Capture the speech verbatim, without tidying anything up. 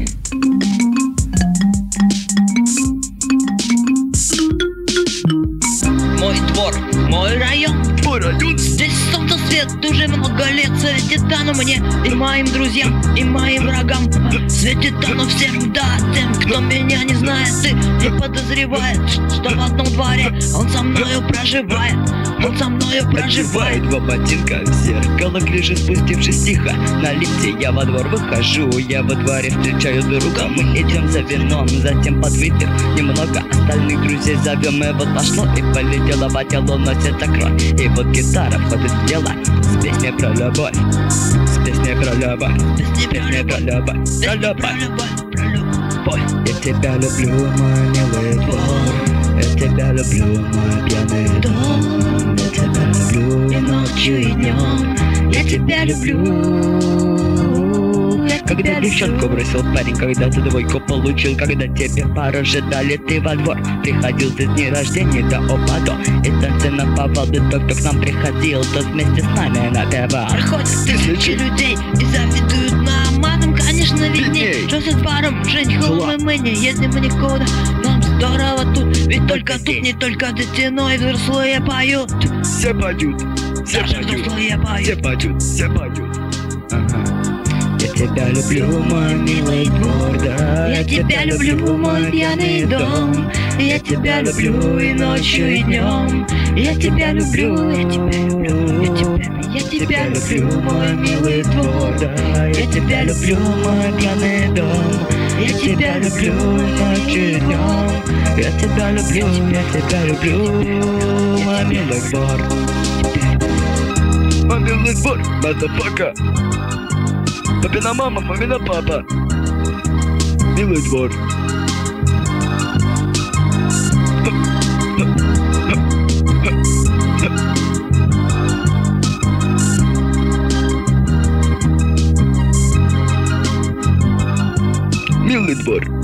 Мой двор, мой район, Мой район. здесь солнце свет уже много лет светит оно мне и моим друзьям, и моим врагам. Светит оно всем, да, тем, кто меня не знает и не подозревает, что в одном дворе он со мною проживает. Он со мною проживает. Одевает два ботинка в зеркало, гляжу, спустившись тихо на лифте. Я во двор выхожу, я во дворе встречаю друга. Мы идем за вином, затем под ветер немного остальных друзей зовем. И вот пошло и полетело, по телу носится кровь. И вот гитара входит в дело с песней про любовь, с песней про любовь, с песней про любовь, про любовь, про любовь. Я тебя люблю, мой милый двор, я тебя люблю, мой пьяный дом. Я тебя люблю и ночью, и днем. Я тебя люблю. Когда девчонку бросил парень, когда ты двойку получил, когда тебе порождали, ты во двор приходил ты с дней рождения до опаду. И танцы на поводу, тот, кто к нам приходил, тот вместе с нами напевал. Проходят тысячи людей и завидуют нам. А нам, конечно, видней, что со двором женихом и мы не едем никуда. Нам здорово тут, ведь только тут не только детиной взрослые поют. Все поют, все Даже поют, взрослые все поют. поют, все поют. Ага. Я тебя люблю, мой милый двор, да. Я тебя люблю, мой пьяный дом. Я тебя люблю и ночью, и днем. Я тебя люблю, я тебя люблю, я тебя, я тебя люблю, мой милый двор, да. Я тебя люблю, мой пьяный дом. Я тебя люблю ночью и днем. Я тебя люблю, я тебя люблю, мой милый двор. Мой милый двор, motherfucker. Папина мама, мамина папа. Милый двор. Милый двор.